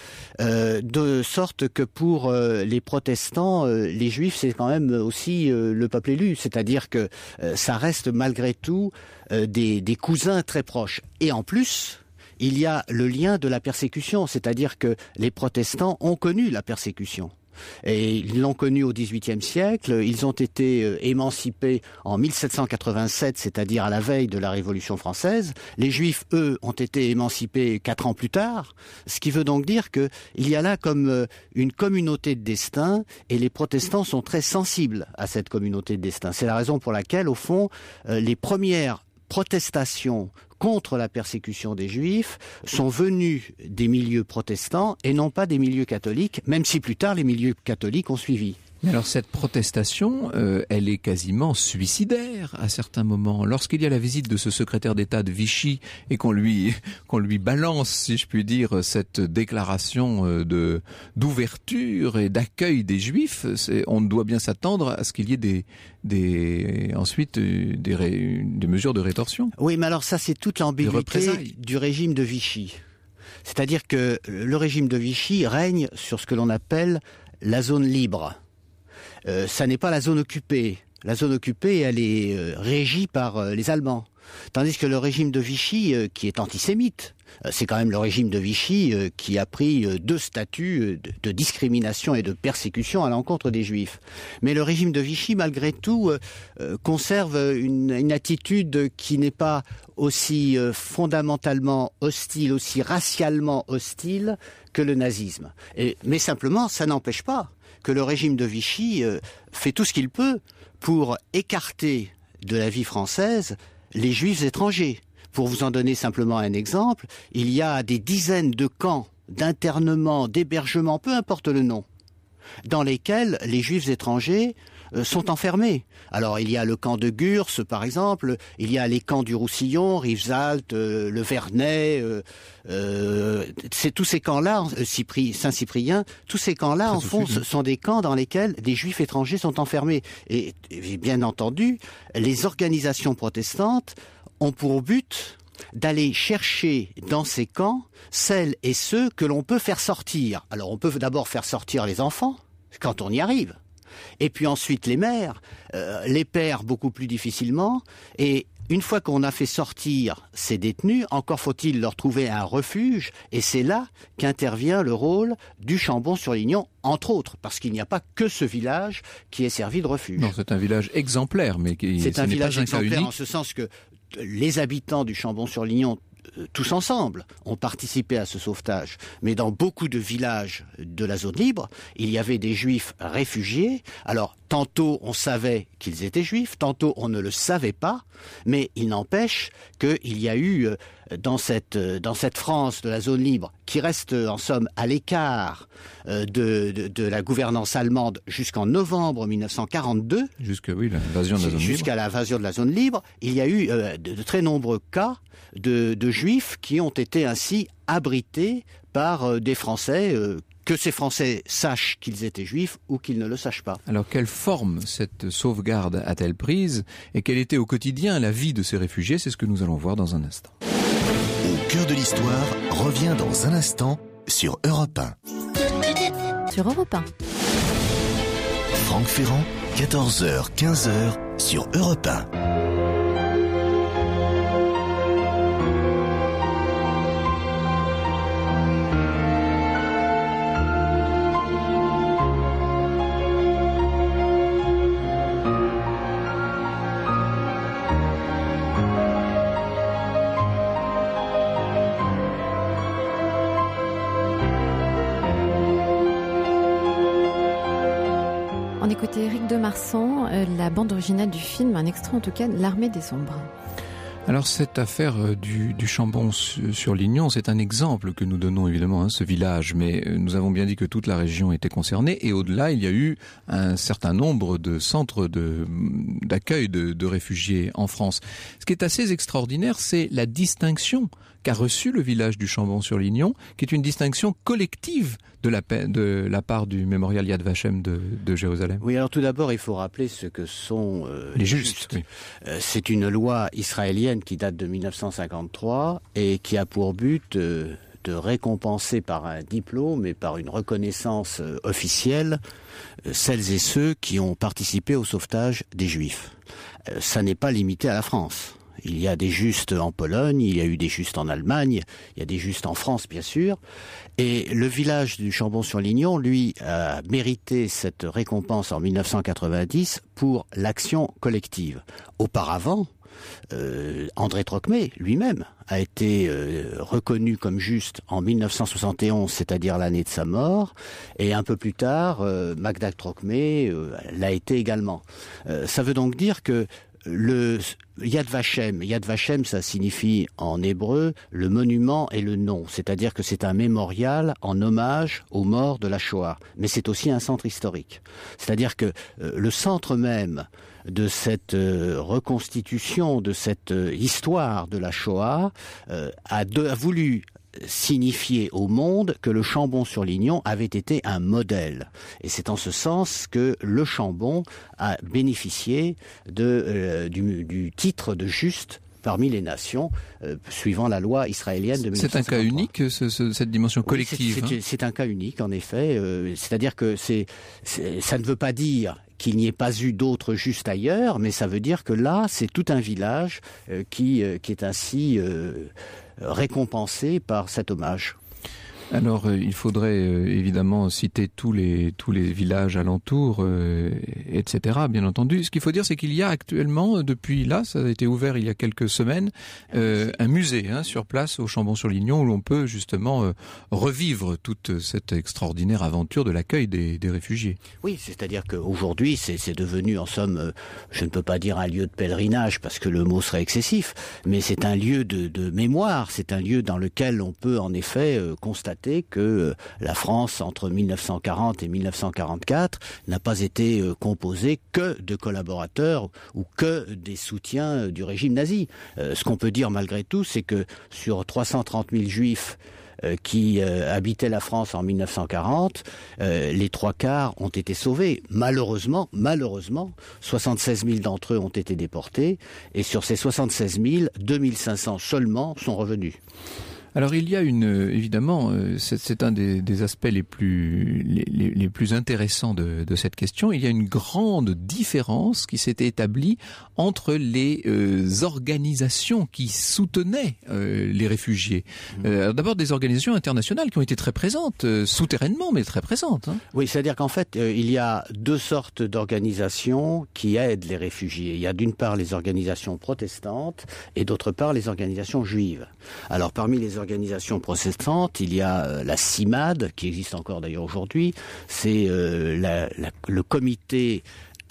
de sorte que pour les protestants, les juifs, c'est quand même aussi le peuple élu, c'est-à-dire que ça reste malgré tout des cousins très proches. Et en plus, il y a le lien de la persécution, c'est-à-dire que les protestants ont connu la persécution. Et ils l'ont connu au XVIIIe siècle, ils ont été émancipés en 1787, c'est-à-dire à la veille de la Révolution française. Les Juifs, eux, ont été émancipés 4 ans plus tard, ce qui veut donc dire que il y a là comme une communauté de destin, et les protestants sont très sensibles à cette communauté de destin. C'est la raison pour laquelle, au fond, les premières protestations contre la persécution des Juifs sont venues des milieux protestants et non pas des milieux catholiques, même si plus tard les milieux catholiques ont suivi.
Mais alors cette protestation, elle est quasiment suicidaire à certains moments. Lorsqu'il y a la visite de ce secrétaire d'État de Vichy et qu'on lui balance, si je puis dire, cette déclaration d'ouverture et d'accueil des Juifs, on doit bien s'attendre à ce qu'il y ait ensuite des mesures de rétorsion.
Oui, mais alors ça, c'est toute l'ambiguïté du régime de Vichy. C'est-à-dire que le régime de Vichy règne sur ce que l'on appelle la zone libre. Ça n'est pas la zone occupée. La zone occupée, elle est régie par les Allemands. Tandis que le régime de Vichy, qui est antisémite, c'est quand même le régime de Vichy qui a pris 2 statuts de discrimination et de persécution à l'encontre des Juifs. Mais le régime de Vichy, malgré tout, conserve une attitude qui n'est pas aussi fondamentalement hostile, aussi racialement hostile que le nazisme. Mais simplement, ça n'empêche pas que le régime de Vichy fait tout ce qu'il peut pour écarter de la vie française les Juifs étrangers. Pour vous en donner simplement un exemple, il y a des dizaines de camps d'internement, d'hébergement, peu importe le nom, dans lesquels les Juifs étrangers sont enfermés. Alors il y a le camp de Gurs, par exemple, il y a les camps du Roussillon, Rivesaltes, le Vernet, c'est tous ces camps-là, Saint-Cyprien, tous ces camps-là, en fond, ce sont des camps dans lesquels des Juifs étrangers sont enfermés. Et bien entendu, les organisations protestantes ont pour but d'aller chercher dans ces camps celles et ceux que l'on peut faire sortir. Alors on peut d'abord faire sortir les enfants, quand on y arrive. Et puis ensuite les mères, les pères beaucoup plus difficilement. Et une fois qu'on a fait sortir ces détenus, encore faut-il leur trouver un refuge. Et c'est là qu'intervient le rôle du Chambon-sur-Lignon, entre autres, parce qu'il n'y a pas que ce village qui est servi de refuge.
Non, c'est un village exemplaire, mais
c'est un village exemplaire en ce sens que les habitants du Chambon-sur-Lignon, tous ensemble, ont participé à ce sauvetage. Mais dans beaucoup de villages de la zone libre, il y avait des Juifs réfugiés. Alors, tantôt on savait qu'ils étaient Juifs, tantôt on ne le savait pas, mais il n'empêche qu'il y a eu dans cette France de la zone libre, qui reste en somme à l'écart de la gouvernance allemande jusqu'en novembre 1942,
jusqu'à l'invasion
de la zone libre, il y a eu de très nombreux cas de Juifs qui ont été ainsi abrités par des Français, que ces Français sachent qu'ils étaient Juifs ou qu'ils ne le sachent pas.
Alors quelle forme cette sauvegarde a-t-elle prise et quelle était au quotidien la vie de ces réfugiés? C'est ce que nous allons voir dans un instant.
Au cœur de l'histoire revient dans un instant sur Europe 1.
Sur Europe 1.
Franck Ferrand, 14h, 15h sur Europe 1.
On écoutait Éric de Marsan, la bande originale du film, un extrait en tout cas, de L'Armée des Ombres.
Alors cette affaire du Chambon-sur-Lignon, c'est un exemple que nous donnons évidemment, ce village, mais nous avons bien dit que toute la région était concernée et au-delà, il y a eu un certain nombre de centres d'accueil de réfugiés en France. Ce qui est assez extraordinaire, c'est la distinction qu'a reçue le village du Chambon-sur-Lignon, qui est une distinction collective de la part du mémorial Yad Vashem de Jérusalem.
Oui, alors tout d'abord, il faut rappeler ce que sont
les justes. Oui.
C'est une loi israélienne qui date de 1953 et qui a pour but de récompenser par un diplôme et par une reconnaissance officielle celles et ceux qui ont participé au sauvetage des Juifs. Ça n'est pas limité à la France. Il y a des justes en Pologne, il y a eu des justes en Allemagne, il y a des justes en France, bien sûr. Et le village du Chambon-sur-Lignon, lui, a mérité cette récompense en 1990 pour l'action collective. Auparavant, André Trocmé, lui-même, a été reconnu comme juste en 1971, c'est-à-dire l'année de sa mort, et un peu plus tard, Magda Trocmé l'a été également. Ça veut donc dire que le Yad Vashem, ça signifie en hébreu le monument et le nom, c'est-à-dire que c'est un mémorial en hommage aux morts de la Shoah, mais c'est aussi un centre historique. C'est-à-dire que le centre même de cette reconstitution, de cette histoire de la Shoah, a voulu signifier au monde que le Chambon-sur-Lignon avait été un modèle. Et c'est en ce sens que le Chambon a bénéficié du titre de juste parmi les nations, suivant la loi israélienne de 1953.
C'est un cas unique, cette dimension collective.
Oui, c'est un cas unique, en effet. C'est-à-dire que ça ne veut pas dire qu'il n'y ait pas eu d'autres justes ailleurs, mais ça veut dire que là, c'est tout un village qui est ainsi récompensé par cet hommage.
Alors, il faudrait évidemment citer tous les villages alentours, etc. Bien entendu. Ce qu'il faut dire, c'est qu'il y a actuellement, depuis là, ça a été ouvert il y a quelques semaines, un musée sur place au Chambon-sur-Lignon où l'on peut justement revivre toute cette extraordinaire aventure de l'accueil des réfugiés.
Oui, c'est-à-dire qu'aujourd'hui, c'est devenu, en somme, je ne peux pas dire un lieu de pèlerinage parce que le mot serait excessif, mais c'est un lieu de mémoire. C'est un lieu dans lequel on peut en effet constater que la France, entre 1940 et 1944, n'a pas été composée que de collaborateurs ou que des soutiens du régime nazi. Ce qu'on peut dire malgré tout, c'est que sur 330 000 juifs qui habitaient la France en 1940, les 3/4 ont été sauvés. Malheureusement, 76 000 d'entre eux ont été déportés, et sur ces 76 000, 2500 seulement sont revenus.
Alors il y a évidemment, c'est un des aspects les plus intéressants de cette question. Il y a une grande différence qui s'était établie entre les organisations qui soutenaient les réfugiés. D'abord des organisations internationales qui ont été très présentes, souterrainement, mais très présentes.
Oui, c'est-à-dire qu'en fait, il y a deux sortes d'organisations qui aident les réfugiés. Il y a d'une part les organisations protestantes et d'autre part les organisations juives. Alors parmi les organisations protestantes, il y a la CIMAD, qui existe encore d'ailleurs aujourd'hui. C'est le comité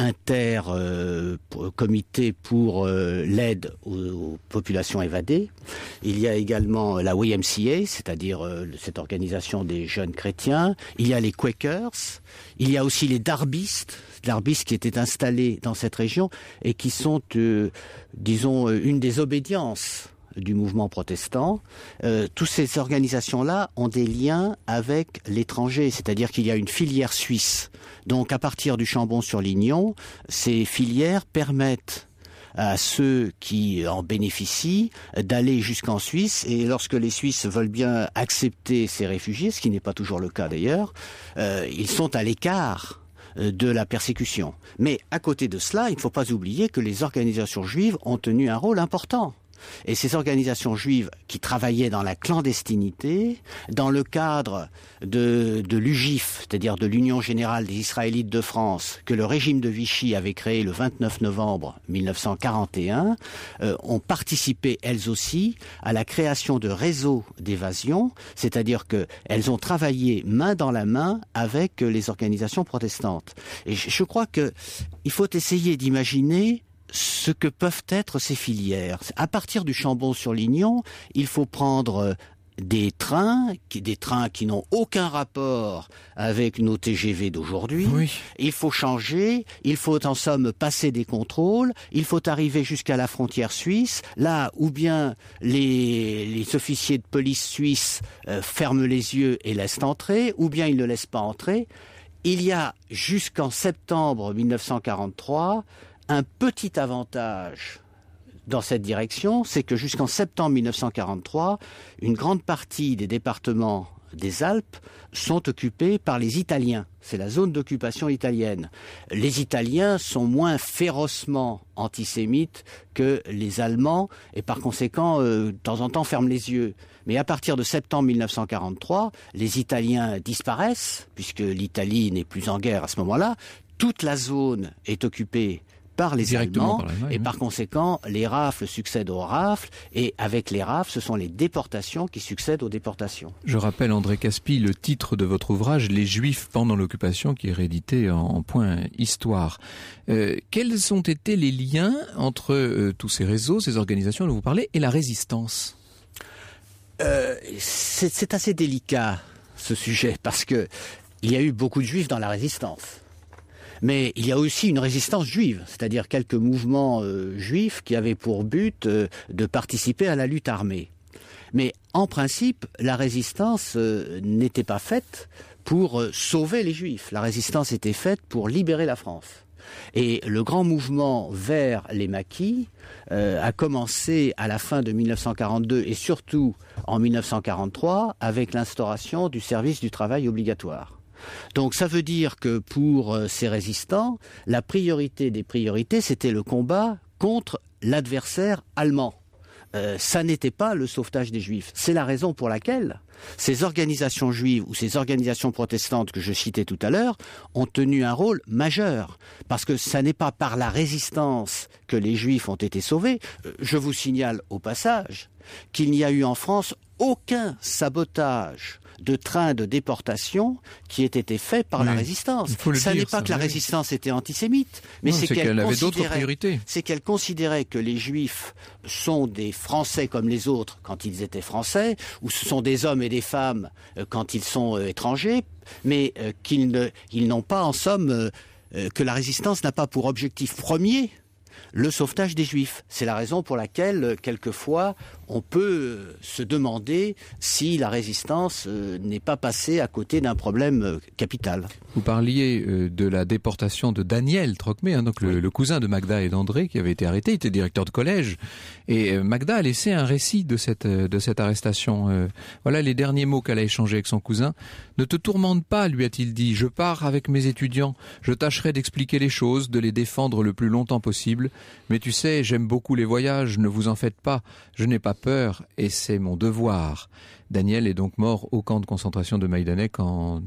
comité pour l'aide aux populations évadées. Il y a également la YMCA, c'est-à-dire cette organisation des jeunes chrétiens. Il y a les Quakers. Il y a aussi les Darbistes qui étaient installés dans cette région et qui sont, disons, une des obédiences du mouvement protestant. Toutes ces organisations-là ont des liens avec l'étranger, c'est-à-dire qu'il y a une filière suisse. Donc à partir du Chambon-sur-Lignon, ces filières permettent à ceux qui en bénéficient d'aller jusqu'en Suisse, et lorsque les Suisses veulent bien accepter ces réfugiés, ce qui n'est pas toujours le cas d'ailleurs, ils sont à l'écart de la persécution. Mais à côté de cela, il ne faut pas oublier que les organisations juives ont tenu un rôle important. Et ces organisations juives qui travaillaient dans la clandestinité, dans le cadre de l'UGIF, c'est-à-dire de l'Union Générale des Israélites de France, que le régime de Vichy avait créé le 29 novembre 1941, ont participé elles aussi à la création de réseaux d'évasion, c'est-à-dire qu'elles ont travaillé main dans la main avec les organisations protestantes. Et je crois que il faut essayer d'imaginer ce que peuvent être ces filières. À partir du Chambon-sur-Lignon, il faut prendre des trains qui n'ont aucun rapport avec nos TGV d'aujourd'hui. Oui. Il faut changer, il faut en somme passer des contrôles, il faut arriver jusqu'à la frontière suisse, là où bien les officiers de police suisses ferment les yeux et laissent entrer, ou bien ils ne laissent pas entrer. Il y a jusqu'en septembre 1943 un petit avantage dans cette direction, c'est que jusqu'en septembre 1943, une grande partie des départements des Alpes sont occupés par les Italiens. C'est la zone d'occupation italienne. Les Italiens sont moins férocement antisémites que les Allemands et par conséquent, de temps en temps, ferment les yeux. Mais à partir de septembre 1943, les Italiens disparaissent, puisque l'Italie n'est plus en guerre à ce moment-là. Toute la zone est occupée par les
Directement
Allemands, et par conséquent, les rafles succèdent aux rafles, et avec les rafles, ce sont les déportations qui succèdent aux déportations.
Je rappelle, André Caspi, le titre de votre ouvrage, Les Juifs pendant l'occupation, qui est réédité en point histoire. Quels ont été les liens entre tous ces réseaux, ces organisations dont vous parlez, et la résistance ?
C'est assez délicat, ce sujet, parce que il y a eu beaucoup de juifs dans la résistance. Mais il y a aussi une résistance juive, c'est-à-dire quelques mouvements juifs qui avaient pour but de participer à la lutte armée. Mais en principe, la résistance n'était pas faite pour sauver les juifs. La résistance était faite pour libérer la France. Et le grand mouvement vers les maquis a commencé à la fin de 1942 et surtout en 1943 avec l'instauration du service du travail obligatoire. Donc ça veut dire que pour ces résistants, la priorité des priorités, c'était le combat contre l'adversaire allemand. Ça n'était pas le sauvetage des Juifs. C'est la raison pour laquelle ces organisations juives ou ces organisations protestantes que je citais tout à l'heure ont tenu un rôle majeur. Parce que ça n'est pas par la résistance que les Juifs ont été sauvés. Je vous signale au passage qu'il n'y a eu en France aucun sabotage de trains de déportation qui ait été fait par la résistance. Ça n'est pas que la résistance était antisémite, mais c'est qu'elle
avait d'autres priorités.
C'est qu'elle considérait que les Juifs sont des Français comme les autres quand ils étaient Français, ou ce sont des hommes et des femmes quand ils sont étrangers, mais qu'ils n'ont pas, en somme, que la résistance n'a pas pour objectif premier le sauvetage des Juifs. C'est la raison pour laquelle, quelquefois, on peut se demander si la résistance n'est pas passée à côté d'un problème capital.
Vous parliez de la déportation de Daniel Trocmé, donc le cousin de Magda et d'André, qui avait été arrêté. Il était directeur de collège. Et Magda a laissé un récit de cette arrestation. Voilà les derniers mots qu'elle a échangés avec son cousin. « Ne te tourmente pas, lui a-t-il dit. Je pars avec mes étudiants. Je tâcherai d'expliquer les choses, de les défendre le plus longtemps possible. Mais tu sais, j'aime beaucoup les voyages, ne vous en faites pas. Je n'ai pas peur et c'est mon devoir. » Daniel est donc mort au camp de concentration de Majdanek en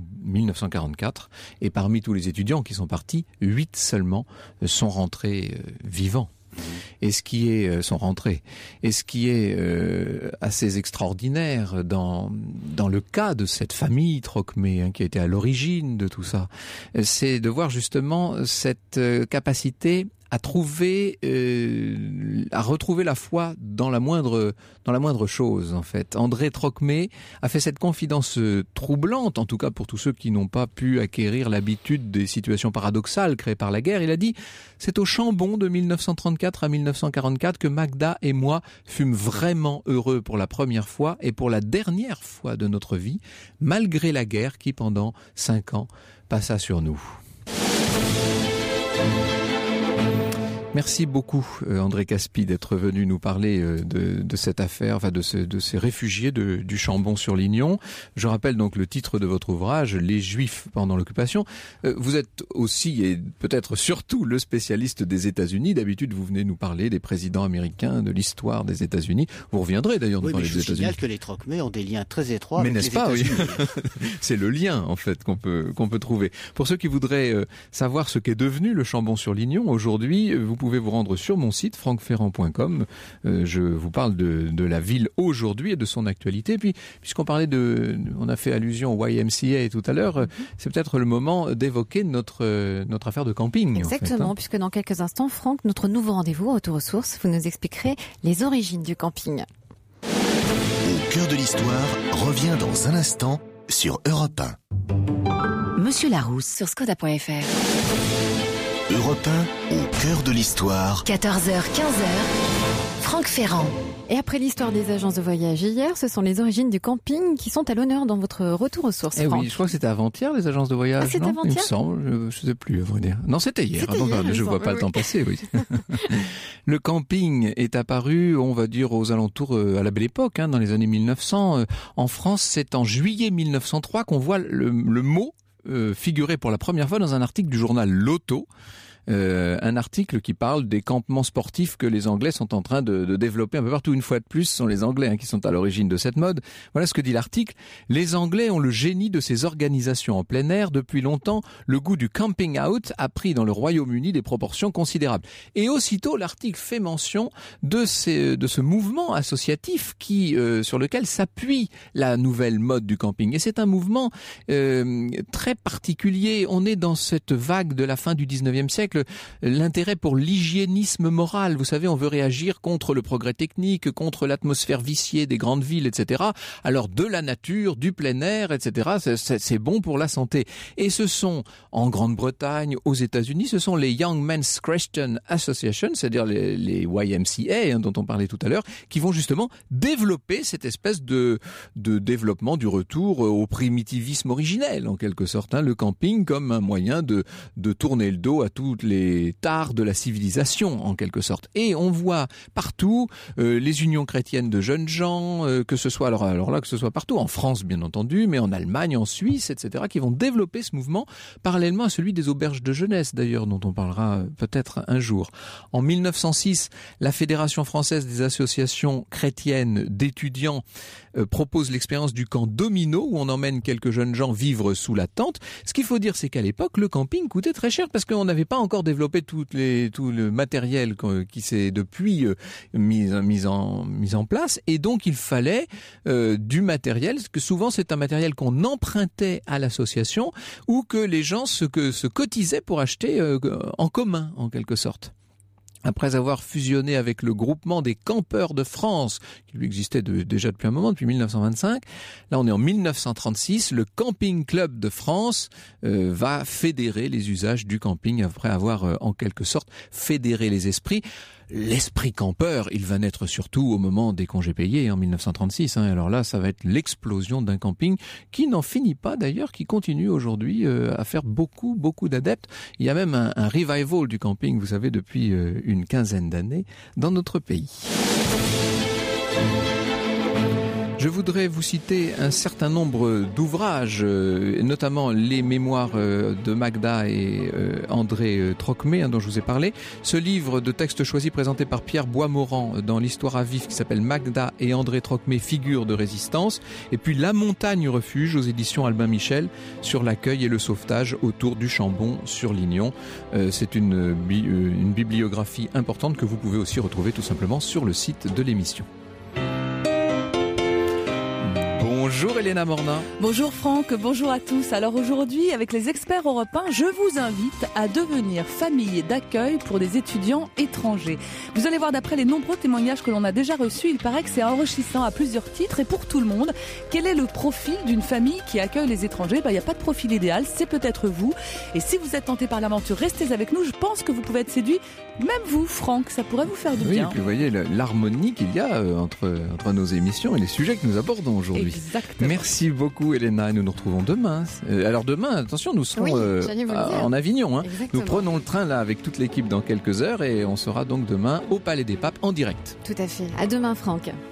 1944. Et parmi tous les étudiants qui sont partis, 8 seulement sont rentrés vivants. Et ce qui est sont rentrés. Et ce qui est assez extraordinaire dans le cas de cette famille Trocmé, qui a été à l'origine de tout ça, c'est de voir justement cette capacité à retrouver la foi dans la moindre chose, en fait. André Trocmé a fait cette confidence troublante, en tout cas pour tous ceux qui n'ont pas pu acquérir l'habitude des situations paradoxales créées par la guerre. Il a dit: c'est au Chambon de 1934 à 1944 que Magda et moi fûmes vraiment heureux pour la première fois et pour la dernière fois de notre vie, malgré la guerre qui pendant 5 ans passa sur nous. Merci beaucoup André Caspi d'être venu nous parler de cette affaire, enfin de ces réfugiés du Chambon-sur-Lignon. Je rappelle donc le titre de votre ouvrage, Les Juifs pendant l'occupation. Vous êtes aussi et peut-être surtout le spécialiste des États-Unis. D'habitude, vous venez nous parler des présidents américains, de l'histoire des États-Unis. Vous reviendrez d'ailleurs nous parler des États-Unis. Oui, mais je signale
que les Trocmé ont des liens très étroits avec
les États-Unis.
Mais n'est-ce
pas, oui. C'est le lien en fait qu'on peut trouver. Pour ceux qui voudraient savoir ce qu'est devenu le Chambon-sur-Lignon aujourd'hui, vous pouvez vous rendre sur mon site francferrand.com. Je vous parle de la ville aujourd'hui et de son actualité. Et puis, puisqu'on parlait on a fait allusion au YMCA tout à l'heure, c'est peut-être le moment d'évoquer notre affaire de camping.
Exactement,
en fait,
puisque dans quelques instants, Franck, notre nouveau rendez-vous, Retour aux sources, vous nous expliquerez les origines du camping.
Au cœur de l'histoire revient dans un instant sur Europe 1.
Monsieur Larousse sur Skoda.fr.
Europe 1, au cœur de l'histoire.
14h, 15h, Franck Ferrand.
Et après l'histoire des agences de voyage hier, ce sont les origines du camping qui sont à l'honneur dans votre retour aux sources, Franck.
Oui, je crois que c'était avant-hier, les agences de voyage.
Ah, c'était avant-hier ?
Il me semble, je sais plus, à vrai dire. Non, c'était hier. Je vois pas le temps passer, oui. Le camping est apparu, on va dire, aux alentours, à la Belle Époque, dans les années 1900. En France, c'est en juillet 1903 qu'on voit le mot figurer pour la première fois dans un article du journal L'Auto. un article qui parle des campements sportifs que les Anglais sont en train de développer un peu partout. Une fois de plus, ce sont les Anglais qui sont à l'origine de cette mode. Voilà ce que dit l'article. Les Anglais ont le génie de ces organisations en plein air. Depuis longtemps, le goût du camping out a pris dans le Royaume-Uni des proportions considérables. Et aussitôt, l'article fait mention de ce mouvement associatif sur lequel s'appuie la nouvelle mode du camping. Et c'est un mouvement très particulier. On est dans cette vague de la fin du 19e siècle, l'intérêt pour l'hygiénisme moral. Vous savez, on veut réagir contre le progrès technique, contre l'atmosphère viciée des grandes villes, etc. Alors de la nature, du plein air, etc. C'est bon pour la santé. Et ce sont, en Grande-Bretagne, aux États-Unis, ce sont les Young Men's Christian Association, c'est-à-dire les YMCA dont on parlait tout à l'heure, qui vont justement développer cette espèce de développement du retour au primitivisme originel, en quelque sorte, le camping comme un moyen de tourner le dos à toutes les tares de la civilisation, en quelque sorte. Et on voit partout les unions chrétiennes de jeunes gens, que ce soit alors là que ce soit partout, en France bien entendu, mais en Allemagne, en Suisse, etc., qui vont développer ce mouvement parallèlement à celui des auberges de jeunesse, d'ailleurs, dont on parlera peut-être un jour. En 1906, la Fédération française des associations chrétiennes d'étudiants propose l'expérience du camp Domino, où on emmène quelques jeunes gens vivre sous la tente. Ce qu'il faut dire, c'est qu'à l'époque, le camping coûtait très cher parce qu'on n'avait pas encore développé tout le matériel qui s'est depuis mis en place, et donc il fallait du matériel, parce que souvent c'est un matériel qu'on empruntait à l'association ou que les gens se cotisaient pour acheter en commun, en quelque sorte. Après avoir fusionné avec le groupement des campeurs de France, qui lui existait déjà depuis un moment, depuis 1925, là on est en 1936, le Camping Club de France va fédérer les usages du camping après avoir en quelque sorte fédéré les esprits. L'esprit campeur, il va naître surtout au moment des congés payés en 1936. Alors là, ça va être l'explosion d'un camping qui n'en finit pas d'ailleurs, qui continue aujourd'hui à faire beaucoup d'adeptes. Il y a même un revival du camping, vous savez, depuis une quinzaine d'années dans notre pays. Je voudrais vous citer un certain nombre d'ouvrages, notamment les mémoires de Magda et André Trocmé, dont je vous ai parlé. Ce livre de textes choisis présenté par Pierre Boismorand dans l'Histoire à vif qui s'appelle Magda et André Trocmé, figures de résistance. Et puis La montagne refuge aux éditions Albin Michel sur l'accueil et le sauvetage autour du Chambon sur Lignon. C'est une bibliographie importante que vous pouvez aussi retrouver tout simplement sur le site de l'émission. Bonjour Elena Morna.
Bonjour Franck, bonjour à tous. Alors aujourd'hui, avec les experts européens, je vous invite à devenir famille d'accueil pour des étudiants étrangers. Vous allez voir, d'après les nombreux témoignages que l'on a déjà reçus, il paraît que c'est enrichissant à plusieurs titres et pour tout le monde. Quel est le profil d'une famille qui accueille les étrangers ? Il n'y a pas de profil idéal, c'est peut-être vous. Et si vous êtes tenté par l'aventure, restez avec nous. Je pense que vous pouvez être séduit, même vous Franck, ça pourrait vous faire du bien.
Oui, et puis vous voyez l'harmonie qu'il y a entre nos émissions et les sujets que nous abordons aujourd'hui.
Exactement.
Merci beaucoup Elena, et nous nous retrouvons demain. Alors demain, attention, nous serons en Avignon. Nous prenons le train là avec toute l'équipe dans quelques heures et on sera donc demain au Palais des Papes en direct.
Tout à fait. À demain Franck.